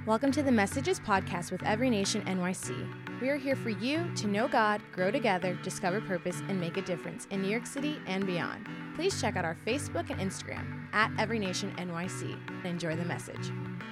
Welcome to the Messages podcast with Every Nation NYC. We are here for you to know God, grow together, discover purpose, and make a difference in New York City and beyond. Please check out our Facebook and Instagram at Every Nation NYC and enjoy the message.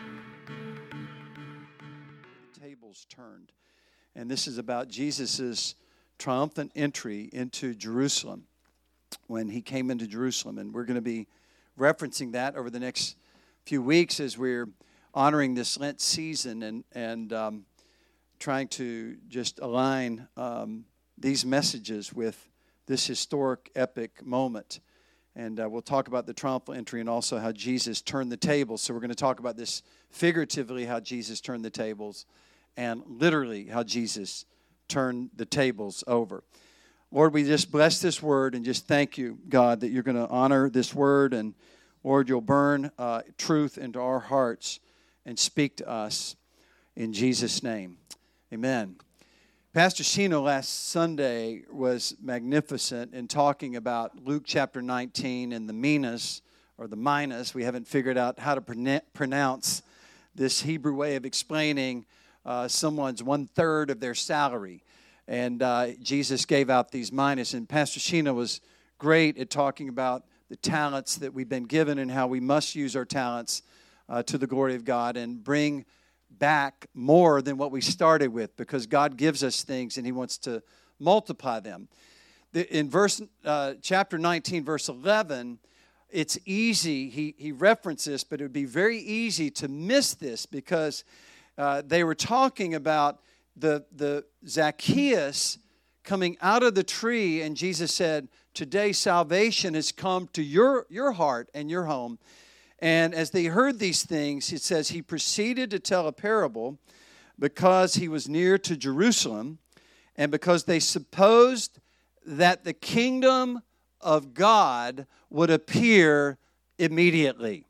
Tables turned, and this is about Jesus' triumphant entry into Jerusalem when he came into Jerusalem, and we're going to be referencing that over the next few weeks as we're honoring this Lent season and trying to just align these messages with this historic, epic moment. And we'll talk about the triumphal entry and also how Jesus turned the tables. So we're going to talk about this figuratively, how Jesus turned the tables, and literally how Jesus turned the tables over. Lord, we just bless this word and just thank you, God, that you're going to honor this word. And Lord, you'll burn truth into our hearts and speak to us in Jesus' name. Amen. Pastor Shino last Sunday was magnificent in talking about Luke chapter 19 and the minas, or the minas. We haven't figured out how to pronounce this Hebrew way of explaining someone's 1/3 of their salary. And Jesus gave out these minas. And Pastor Shino was great at talking about the talents that we've been given and how we must use our talents to the glory of God and bring back more than what we started with, because God gives us things and he wants to multiply them. In chapter 19, verse 11, it's easy, he referenced this, but it would be very easy to miss this because they were talking about the Zacchaeus coming out of the tree, and Jesus said, today salvation has come to your heart and your home. And as they heard these things, it says he proceeded to tell a parable because he was near to Jerusalem and because they supposed that the kingdom of God would appear immediately.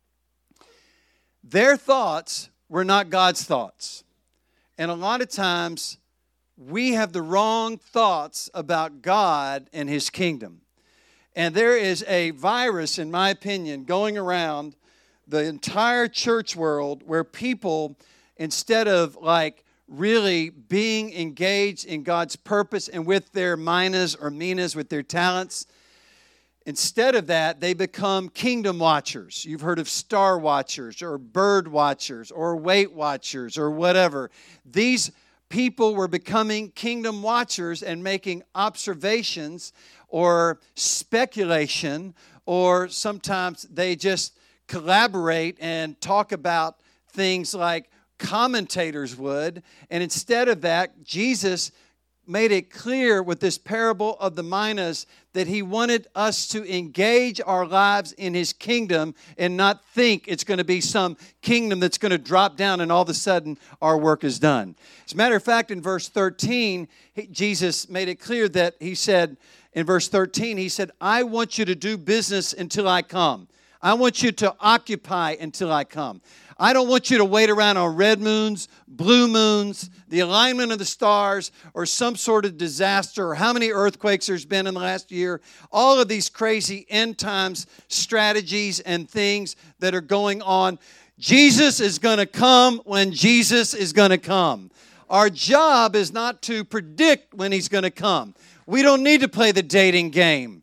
Their thoughts were not God's thoughts. And a lot of times we have the wrong thoughts about God and his kingdom. And there is a virus, in my opinion, going around the entire church world where people, instead of really being engaged in God's purpose and with their minas or minas, with their talents, instead of that, they become kingdom watchers. You've heard of star watchers or bird watchers or Weight Watchers or whatever. These people were becoming kingdom watchers and making observations or speculation, or sometimes they just collaborate and talk about things like commentators would. And instead of that, Jesus made it clear with this parable of the minas that he wanted us to engage our lives in his kingdom and not think it's going to be some kingdom that's going to drop down and all of a sudden our work is done. As a matter of fact, in verse 13, Jesus made it clear that he said, in verse 13, he said, I want you to do business until I come. I want you to occupy until I come. I don't want you to wait around on red moons, blue moons, the alignment of the stars, or some sort of disaster, or how many earthquakes there's been in the last year. All of these crazy end times strategies and things that are going on. Jesus is going to come when Jesus is going to come. Our job is not to predict when he's going to come. We don't need to play the dating game.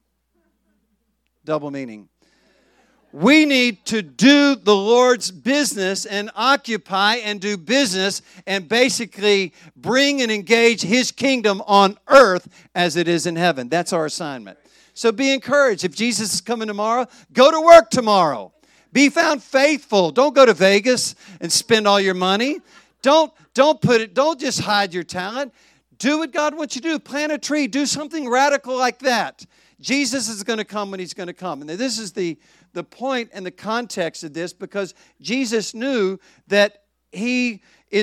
Double meaning. We need to do the Lord's business and occupy and do business and basically bring and engage his kingdom on earth as it is in heaven. That's our assignment. So be encouraged. If Jesus is coming tomorrow, go to work tomorrow. Be found faithful. Don't go to Vegas and spend all your money. Don't just hide your talent. Do what God wants you to do. Plant a tree. Do something radical like that. Jesus is going to come when he's going to come. And this is the point and the context of this, because Jesus knew that everything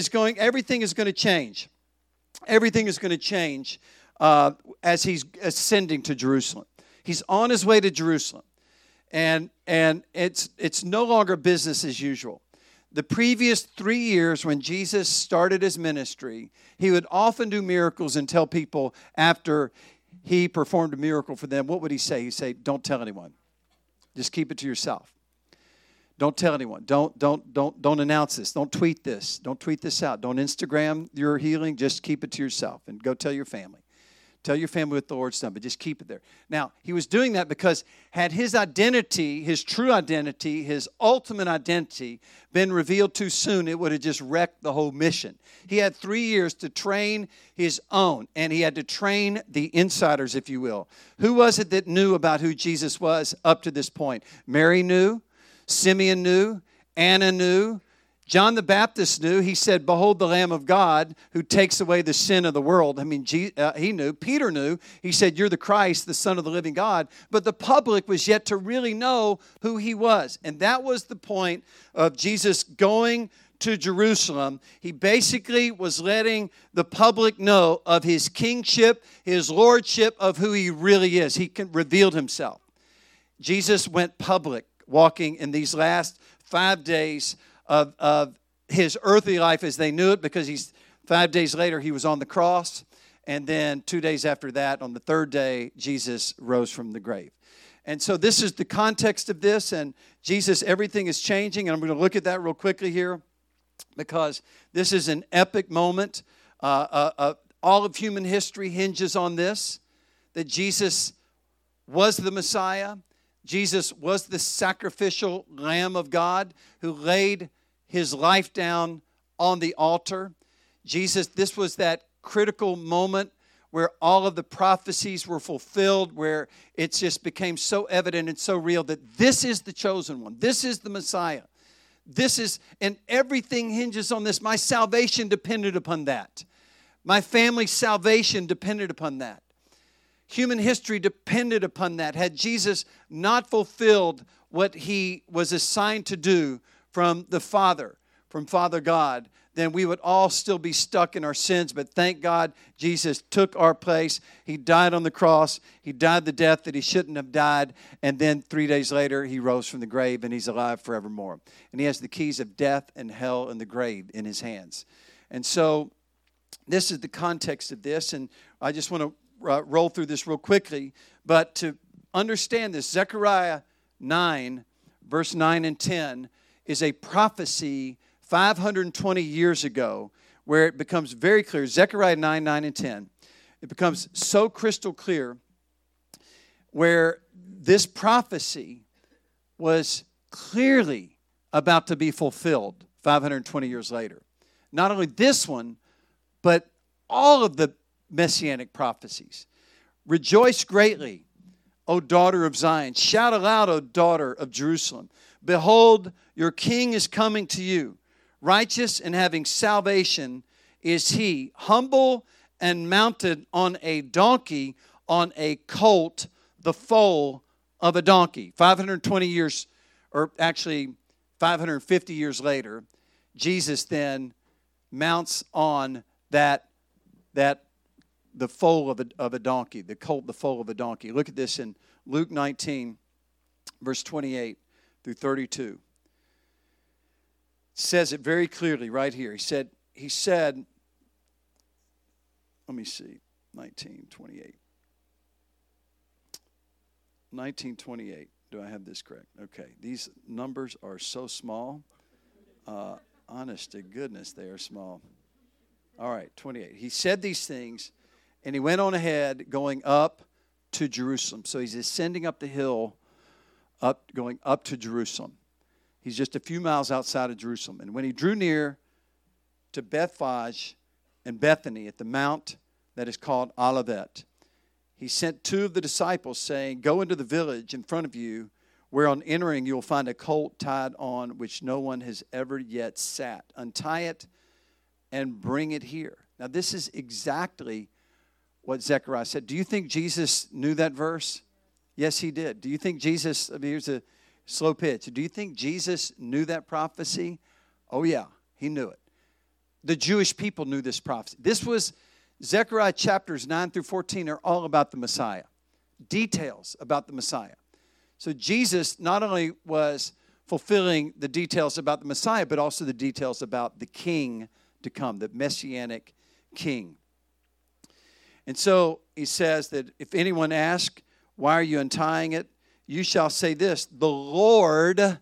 is going to change. Everything is going to change as he's ascending to Jerusalem. He's on his way to Jerusalem. And it's no longer business as usual. The previous 3 years when Jesus started his ministry, he would often do miracles and tell people after he performed a miracle for them, what would he say? He'd say, don't tell anyone. Just keep it to yourself. Don't tell anyone. Don't announce this. Don't tweet this. Don't tweet this out. Don't Instagram your healing. Just keep it to yourself and go tell your family. Tell your family what the Lord's done, but just keep it there. Now, he was doing that because had his identity, his true identity, his ultimate identity been revealed too soon, it would have just wrecked the whole mission. He had 3 years to train his own, and he had to train the insiders, if you will. Who was it that knew about who Jesus was up to this point? Mary knew. Simeon knew. Anna knew. John the Baptist knew. He said, "Behold the Lamb of God who takes away the sin of the world." I mean, he knew. Peter knew. He said, "You're the Christ, the Son of the living God." But the public was yet to really know who he was. And that was the point of Jesus going to Jerusalem. He basically was letting the public know of his kingship, his lordship, of who he really is. He revealed himself. Jesus went public, walking in these last 5 days of his earthly life as they knew it, because 5 days later he was on the cross, and then 2 days after that, on the third day, Jesus rose from the grave. And so this is the context of this, and Jesus, everything is changing, and I'm going to look at that real quickly here, because this is an epic moment. All of human history hinges on this, that Jesus was the Messiah. Jesus was the sacrificial Lamb of God who laid his life down on the altar. This was that critical moment where all of the prophecies were fulfilled, where it just became so evident and so real that this is the chosen one. This is the Messiah. And everything hinges on this. My salvation depended upon that. My family's salvation depended upon that. Human history depended upon that. Had Jesus not fulfilled what he was assigned to do from the Father, from Father God, then we would all still be stuck in our sins. But thank God Jesus took our place. He died on the cross. He died the death that he shouldn't have died. And then 3 days later, he rose from the grave, and he's alive forevermore. And he has the keys of death and hell and the grave in his hands. And so this is the context of this. And I just want to roll through this real quickly, but to understand this, Zechariah 9, verse 9 and 10 is a prophecy 520 years ago where it becomes very clear. Zechariah 9, 9 and 10. It becomes so crystal clear where this prophecy was clearly about to be fulfilled 520 years later. Not only this one, but all of the messianic prophecies. Rejoice greatly, O daughter of Zion. Shout aloud, O daughter of Jerusalem. Behold, your king is coming to you. Righteous and having salvation is he, humble and mounted on a donkey, on a colt, the foal of a donkey. 520 years, or actually 550 years later, Jesus then mounts on the foal of a donkey, the colt, the foal of a donkey. Look at this in Luke 19, verse 28 through 32. It says it very clearly right here. He said, let me see, 1928. 1928. Do I have this correct? Okay. These numbers are so small. Honest to goodness, they are small. All right, 28. He said these things, and he went on ahead, going up to Jerusalem. So he's ascending up the hill, going up to Jerusalem. He's just a few miles outside of Jerusalem. And when he drew near to Bethphage and Bethany at the mount that is called Olivet, he sent 2 of the disciples, saying, "Go into the village in front of you, where on entering you will find a colt tied on, which no one has ever yet sat. Untie it and bring it here." Now, this is exactly what Zechariah said. Do you think Jesus knew that verse? Yes, he did. Do you think Jesus, here's a slow pitch. Do you think Jesus knew that prophecy? Oh, yeah, he knew it. The Jewish people knew this prophecy. This was, Zechariah chapters 9 through 14 are all about the Messiah. Details about the Messiah. So Jesus not only was fulfilling the details about the Messiah, but also the details about the king to come, the messianic king. And so he says that if anyone asks, "Why are you untying it?" you shall say this: "The Lord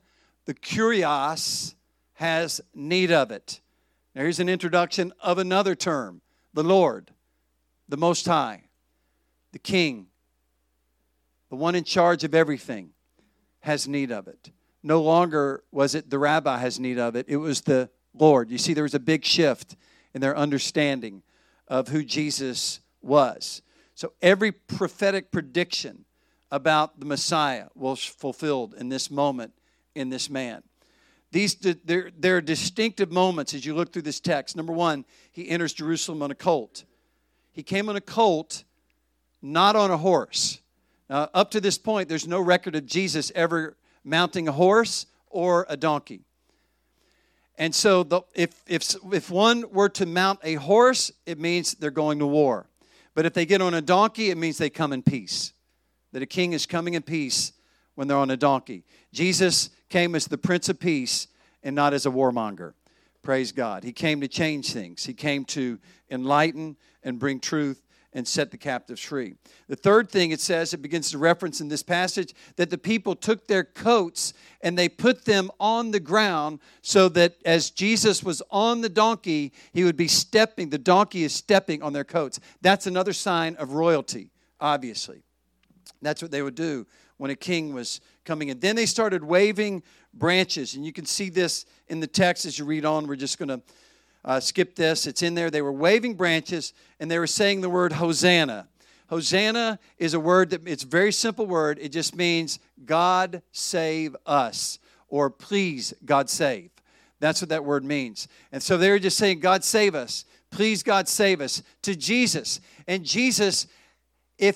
the kurios has need of it. Now here's an introduction of another term. The Lord, the Most High, the King, the one in charge of everything, has need of it. No longer was it the rabbi has need of it. It was the Lord. You see, there was a big shift in their understanding of who Jesus was. So every prophetic prediction about the Messiah was fulfilled in this moment, in this man. There are distinctive moments as you look through this text. Number one, he enters Jerusalem on a colt. He came on a colt, not on a horse. Now, up to this point, there's no record of Jesus ever mounting a horse or a donkey. And so if one were to mount a horse, it means they're going to war. But if they get on a donkey, it means they come in peace. That a king is coming in peace when they're on a donkey. Jesus came as the Prince of Peace and not as a warmonger. Praise God. He came to change things. He came to enlighten and bring truth and set the captives free. The third thing it says, it begins to reference in this passage, that the people took their coats and they put them on the ground so that as Jesus was on the donkey, he would be stepping, the donkey is stepping on their coats. That's another sign of royalty, obviously. That's what they would do when a king was coming in. Then they started waving branches, and you can see this in the text as you read on. We're just going to skip this. It's in there. They were waving branches, and they were saying the word Hosanna. Hosanna is a word that, it's a very simple word. It just means God save us, or please God save. That's what that word means. And so they were just saying, God save us. Please God save us to Jesus. And Jesus, if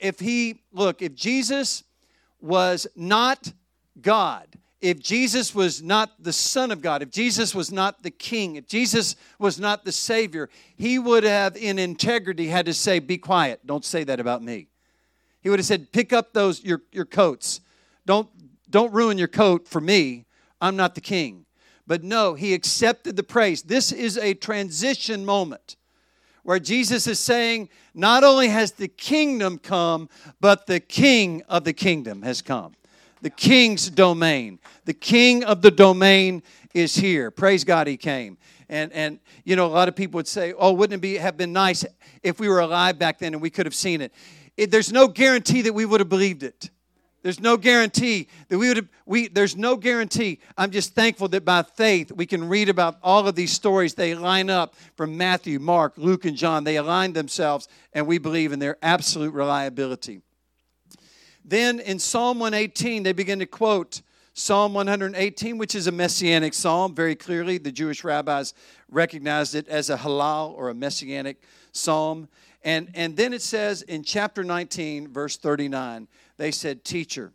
Jesus was not God, if Jesus was not the Son of God, if Jesus was not the King, if Jesus was not the Savior, he would have in integrity had to say, be quiet, don't say that about me. He would have said, pick up your coats. Don't ruin your coat for me. I'm not the King. But no, he accepted the praise. This is a transition moment where Jesus is saying, not only has the kingdom come, but the King of the kingdom has come. The king's domain. The king of the domain is here. Praise God, he came. And you know, a lot of people would say, oh, wouldn't it have been nice if we were alive back then and we could have seen it? There's no guarantee that we would have believed it. There's no guarantee that there's no guarantee. I'm just thankful that by faith we can read about all of these stories. They line up from Matthew, Mark, Luke, and John. They align themselves, and we believe in their absolute reliability. Then in Psalm 118, they begin to quote Psalm 118, which is a messianic psalm. Very clearly, the Jewish rabbis recognized it as a halal or a messianic psalm. And then it says in chapter 19, verse 39, they said, Teacher,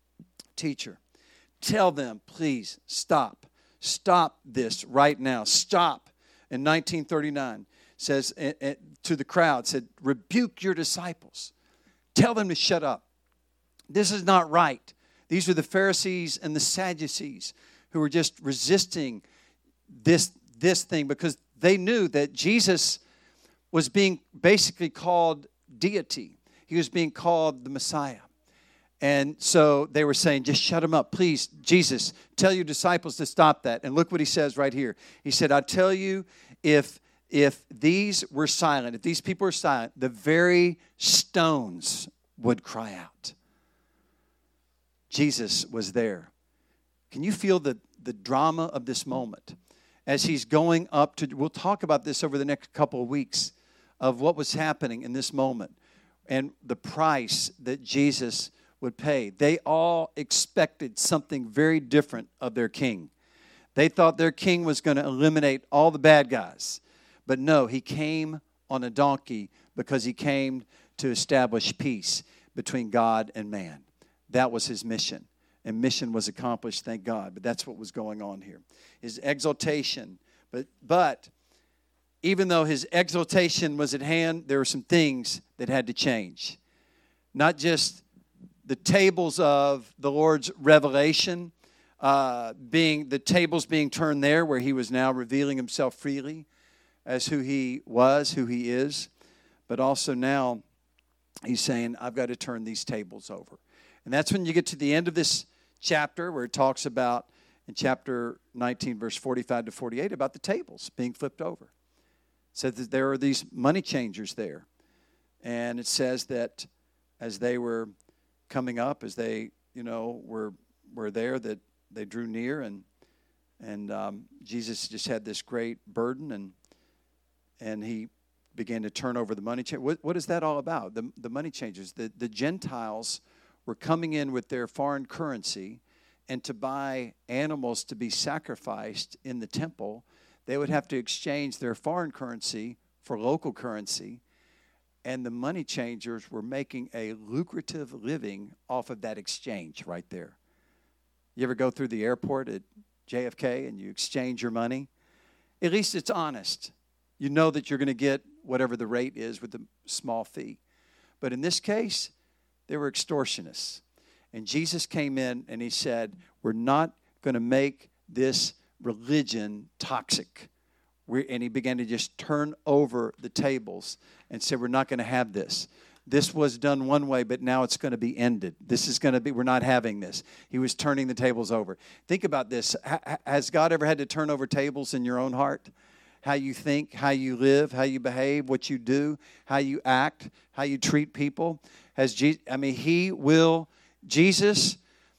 tell them, please, stop this right now. Stop. In 1939, says to the crowd, said, rebuke your disciples. Tell them to shut up. This is not right. These are the Pharisees and the Sadducees who were just resisting this thing because they knew that Jesus was being basically called deity. He was being called the Messiah. And so they were saying, just shut him up. Please, Jesus, tell your disciples to stop that. And look what he says right here. He said, I tell you, if these were silent, if these people were silent, the very stones would cry out. Jesus was there. Can you feel the drama of this moment? As he's going up to, we'll talk about this over the next couple of weeks, of what was happening in this moment and the price that Jesus would pay. They all expected something very different of their king. They thought their king was going to eliminate all the bad guys. But no, he came on a donkey because he came to establish peace between God and man. That was his mission. And mission was accomplished, thank God. But that's what was going on here. His exaltation. But even though his exaltation was at hand, there were some things that had to change. Not just the tables of the Lord's revelation, the tables being turned there, where he was now revealing himself freely as who he was, who he is. But also now he's saying, I've got to turn these tables over. And that's when you get to the end of this chapter where it talks about in chapter 19, verse 45 to 48, about the tables being flipped over. It said that there are these money changers there. And it says that as they were coming up, as they, were there, that they drew near, and Jesus just had this great burden, and he began to turn over the money. What is that all about? The money changers. The Gentiles were coming in with their foreign currency, and to buy animals to be sacrificed in the temple, they would have to exchange their foreign currency for local currency. And the money changers were making a lucrative living off of that exchange right there. You ever go through the airport at JFK and you exchange your money? At least it's honest. You know that you're going to get whatever the rate is with the small fee. But in this case, they were extortionists. And Jesus came in and he said, we're not going to make this religion toxic. And he began to just turn over the tables and said, we're not going to have this. This was done one way, but now it's going to be ended. This is going to be, we're not having this. He was turning the tables over. Think about this. Has God ever had to turn over tables in your own heart? How you think, how you live, how you behave, what you do, how you act, how you treat people? Jesus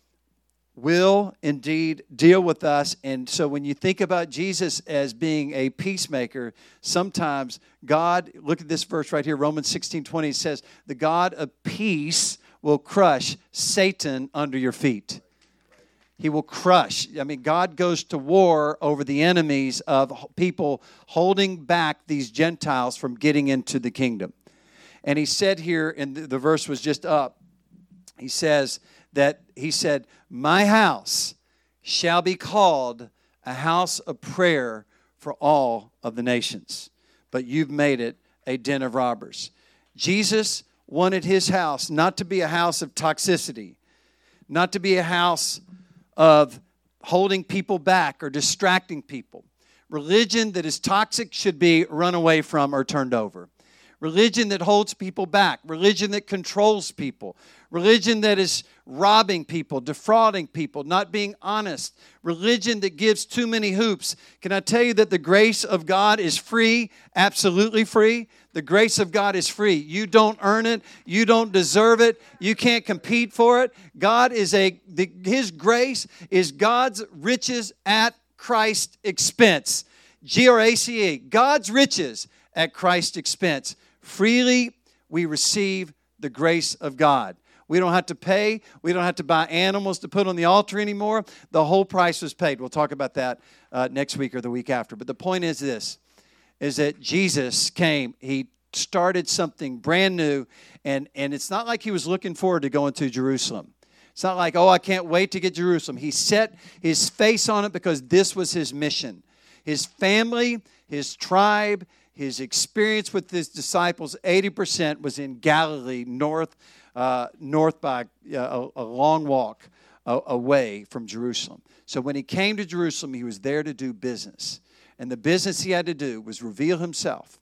will indeed deal with us. And so when you think about Jesus as being a peacemaker, sometimes God, look at this verse right here, Romans 16:20, it says, the God of peace will crush Satan under your feet. He will crush. God goes to war over the enemies of people holding back these Gentiles from getting into the kingdom. And he said here, and the verse was just up, he said, my house shall be called a house of prayer for all of the nations, but you've made it a den of robbers. Jesus wanted his house not to be a house of toxicity, not to be a house of holding people back or distracting people. Religion that is toxic should be run away from or turned over. Religion that holds people back. Religion that controls people. Religion that is robbing people, defrauding people, not being honest. Religion that gives too many hoops. Can I tell you that the grace of God is free? Absolutely free. The grace of God is free. You don't earn it. You don't deserve it. You can't compete for it. His grace is God's riches at Christ's expense. G-R-A-C-E. God's riches at Christ's expense. Freely we receive the grace of God. We don't have to pay. We don't have to buy animals to put on the altar anymore. The whole price was paid. We'll talk about that next week or the week after. But the point is this, is that Jesus came. He started something brand new, and it's not like he was looking forward to going to Jerusalem. It's not like, I can't wait to get Jerusalem. He set his face on it because this was his mission. His family, his tribe, his experience with his disciples, 80% was in Galilee, north by a long walk away from Jerusalem. So when he came to Jerusalem, he was there to do business. And the business he had to do was reveal himself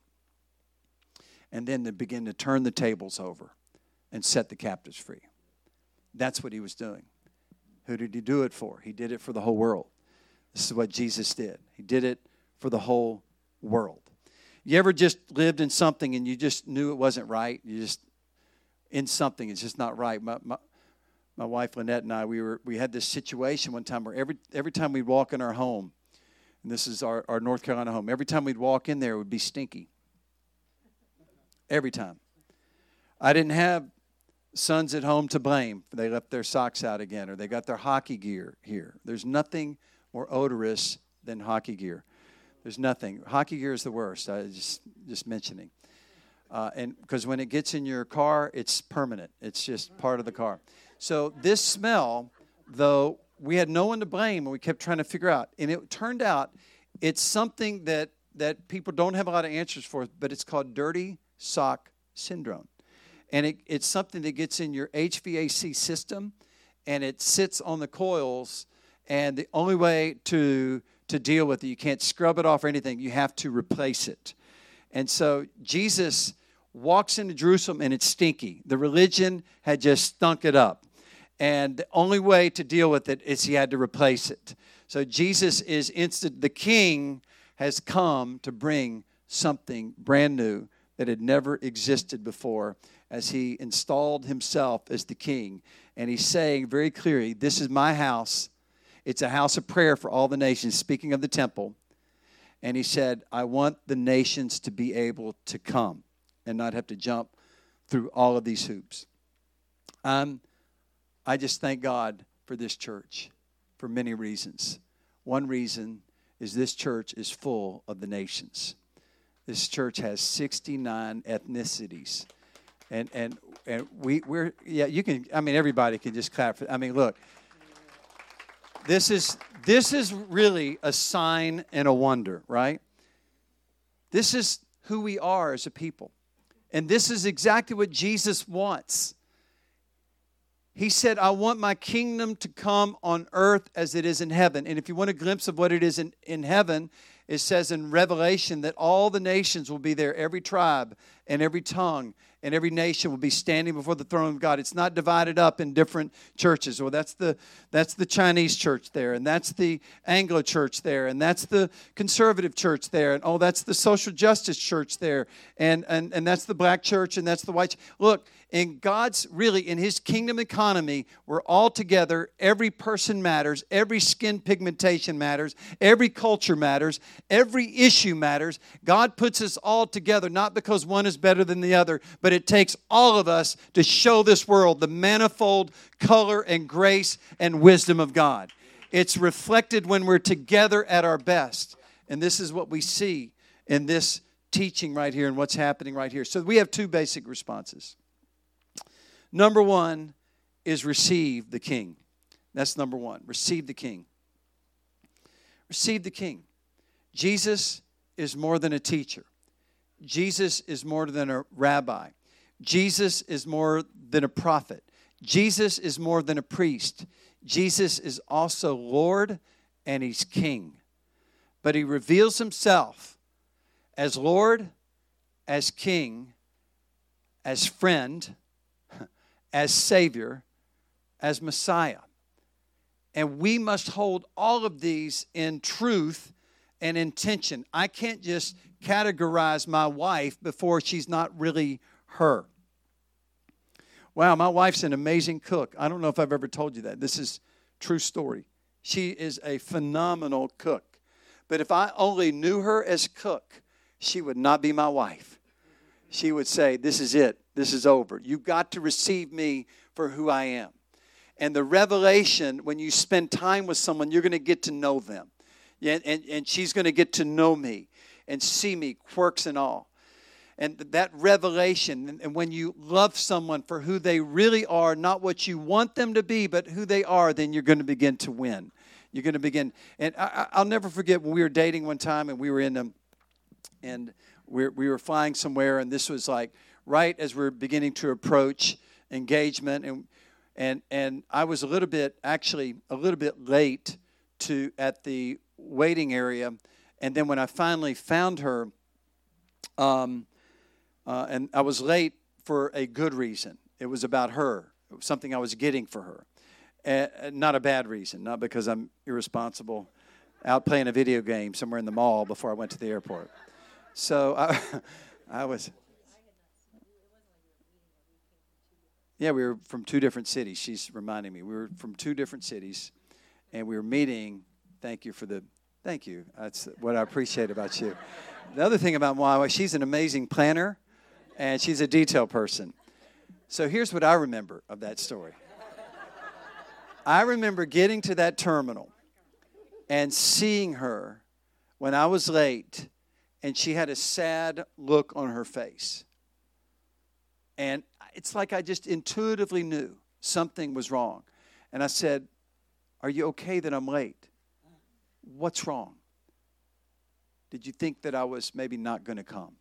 and then to begin to turn the tables over and set the captives free. That's what he was doing. Who did he do it for? He did it for the whole world. This is what Jesus did. He did it for the whole world. You ever just lived in something and you just knew it wasn't right? You just in something, it's just not right. My wife Lynette and I, we had this situation one time where every time we'd walk in our home, and this is our North Carolina home, every time we'd walk in there, it would be stinky. Every time. I didn't have sons at home to blame. They left their socks out again, or they got their hockey gear here. There's nothing more odorous than hockey gear. There's nothing. Hockey gear is the worst. I just mentioning. And because when it gets in your car, it's permanent. It's just part of the car. So this smell, though, we had no one to blame, and we kept trying to figure out. And it turned out it's something that people don't have a lot of answers for, but it's called dirty sock syndrome. And it's something that gets in your HVAC system, and it sits on the coils. And the only way to deal with it, you can't scrub it off or anything. You have to replace it. And so Jesus walks into Jerusalem, and it's stinky. The religion had just stunk it up. And the only way to deal with it is he had to replace it. So Jesus is instant. The King has come to bring something brand new that had never existed before as he installed himself as the King. And he's saying very clearly, this is my house. It's a house of prayer for all the nations, speaking of the temple. And he said, I want the nations to be able to come and not have to jump through all of these hoops. I just thank God for this church for many reasons. One reason is this church is full of the nations. This church has 69 ethnicities. And we're you can, everybody can just clap for, look. This is really a sign and a wonder, right? This is who we are as a people. And this is exactly what Jesus wants. He said, I want my kingdom to come on earth as it is in heaven. And if you want a glimpse of what it is in heaven, it says in Revelation that all the nations will be there, every tribe and every tongue and every nation will be standing before the throne of God. It's not divided up in different churches. Well, that's the Chinese church there, and that's the Anglo church there, and that's the conservative church there, and that's the social justice church there, and that's the black church, and that's the white church. Look, in His kingdom economy, we're all together. Every person matters. Every skin pigmentation matters. Every culture matters. Every issue matters. God puts us all together, not because one is better than the other, but it takes all of us to show this world the manifold color and grace and wisdom of God. It's reflected when we're together at our best. And this is what we see in this teaching right here and what's happening right here. So we have two basic responses. Number one is receive the King. That's number one. Receive the King. Receive the King. Jesus is more than a teacher. Jesus is more than a rabbi. Jesus is more than a prophet. Jesus is more than a priest. Jesus is also Lord and He's King. But He reveals Himself as Lord, as King, as friend, as Savior, as Messiah. And we must hold all of these in truth and intention. I can't just categorize my wife before she's not really her. Wow, my wife's an amazing cook. I don't know if I've ever told you that. This is true story. She is a phenomenal cook. But if I only knew her as cook, she would not be my wife. She would say, this is it. This is over. You've got to receive me for who I am. And the revelation, when you spend time with someone, you're going to get to know them. And she's going to get to know me and see me, quirks and all. And that revelation, and when you love someone for who they really are, not what you want them to be, but who they are, then you're going to begin to win. You're going to begin. And I'll never forget when we were dating one time, and we were and we were flying somewhere, and this was like right as we're beginning to approach engagement, and I was a little bit late at the waiting area, and then when I finally found her, and I was late for a good reason. It was about her. It was something I was getting for her. Not a bad reason, not because I'm irresponsible, out playing a video game somewhere in the mall before I went to the airport. So I was... Yeah, we were from two different cities. She's reminding me. We were from two different cities, and we were meeting. Thank you. That's what I appreciate about you. The other thing about my wife, she's an amazing planner, and she's a detail person. So here's what I remember of that story. I remember getting to that terminal and seeing her when I was late, and she had a sad look on her face. And it's like I just intuitively knew something was wrong. And I said, "Are you okay that I'm late? What's wrong? Did you think that I was maybe not going to come?"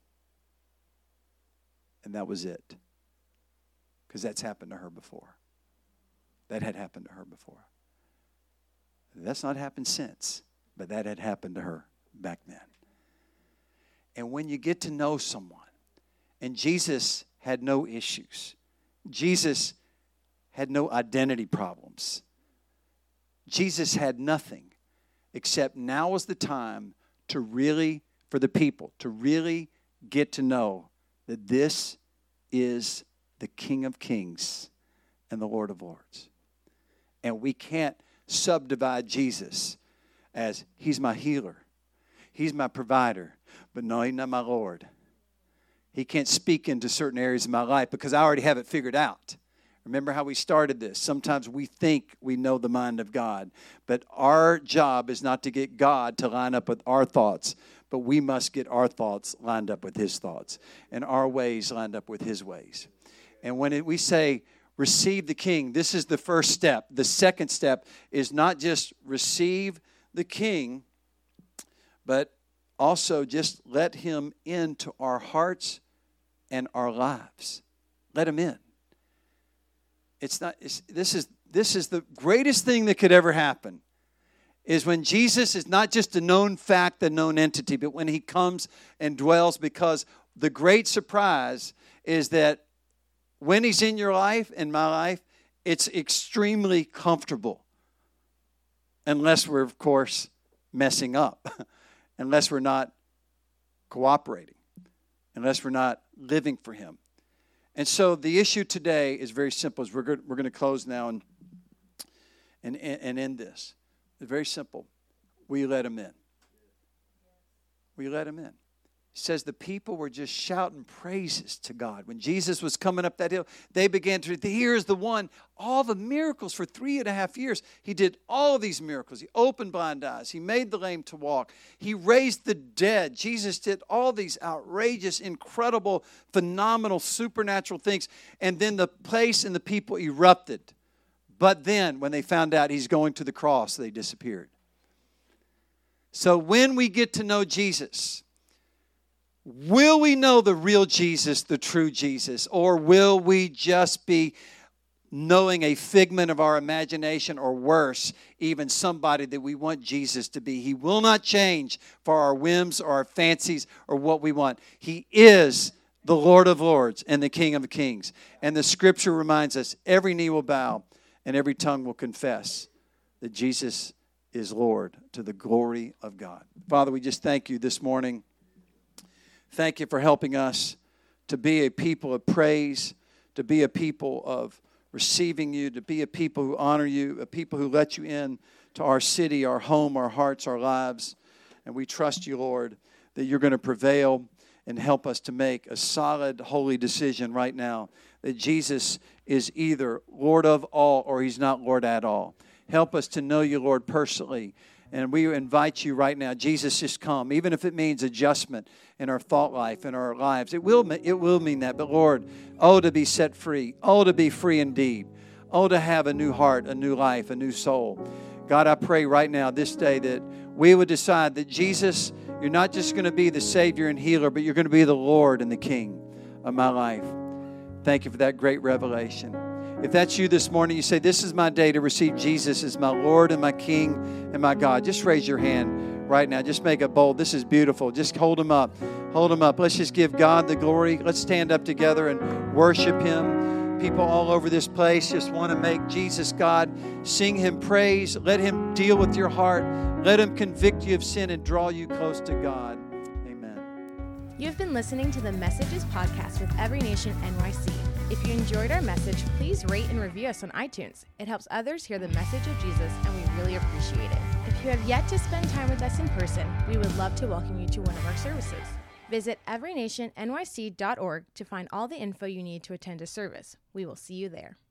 And that was it. Because that's happened to her before. That had happened to her before. That's not happened since, but that had happened to her back then. And when you get to know someone, and Jesus had no issues. Jesus had no identity problems. Jesus had nothing. except now is the time to really, for the people, to really get to know that this is the King of Kings and the Lord of Lords. And we can't subdivide Jesus as he's my healer, he's my provider, but no, he's not my Lord. He can't speak into certain areas of my life because I already have it figured out. Remember how we started this. Sometimes we think we know the mind of God, but our job is not to get God to line up with our thoughts, but we must get our thoughts lined up with his thoughts and our ways lined up with his ways. And when we say receive the King, this is the first step. The second step is not just receive the King, but also just let him into our hearts and our lives. Let him in. This is the greatest thing that could ever happen, is when Jesus is not just a known fact, a known entity, but when he comes and dwells, because the great surprise is that when he's in your life, in my life, it's extremely comfortable. Unless we're, of course, messing up. Unless we're not cooperating. Unless we're not living for him. And so the issue today is very simple. We're going to close now and end this. It's very simple. We let him in. We let him in. It says the people were just shouting praises to God. When Jesus was coming up that hill, they began to, here's the one, all the miracles for 3.5 years. He did all of these miracles. He opened blind eyes. He made the lame to walk. He raised the dead. Jesus did all these outrageous, incredible, phenomenal, supernatural things. And then the place and the people erupted. But then, when they found out he's going to the cross, they disappeared. So when we get to know Jesus, will we know the real Jesus, the true Jesus? Or will we just be knowing a figment of our imagination, or worse, even somebody that we want Jesus to be? He will not change for our whims or our fancies or what we want. He is the Lord of Lords and the King of Kings. And the Scripture reminds us, every knee will bow and every tongue will confess that Jesus is Lord, to the glory of God. Father, we just thank you this morning. Thank you for helping us to be a people of praise, to be a people of receiving you, to be a people who honor you, a people who let you in to our city, our home, our hearts, our lives. And we trust you, Lord, that you're going to prevail and help us to make a solid, holy decision right now that Jesus is either Lord of all or he's not Lord at all. Help us to know you, Lord, personally. And we invite you right now, Jesus, just come. Even if it means adjustment in our thought life, in our lives. It will mean that. But Lord, to be set free. To be free indeed. To have a new heart, a new life, a new soul. God, I pray right now, this day, that we would decide that Jesus, you're not just going to be the Savior and healer, but you're going to be the Lord and the King of my life. Thank you for that great revelation. If that's you this morning, you say, this is my day to receive Jesus as my Lord and my King and my God. Just raise your hand right now. Just make it bold. This is beautiful. Just hold them up. Hold them up. Let's just give God the glory. Let's stand up together and worship him. People all over this place just want to make Jesus God. Sing him praise. Let him deal with your heart. Let him convict you of sin and draw you close to God. Amen. You've been listening to the Messages podcast with Every Nation NYC. If you enjoyed our message, please rate and review us on iTunes. It helps others hear the message of Jesus, and we really appreciate it. If you have yet to spend time with us in person, we would love to welcome you to one of our services. Visit everynationnyc.org to find all the info you need to attend a service. We will see you there.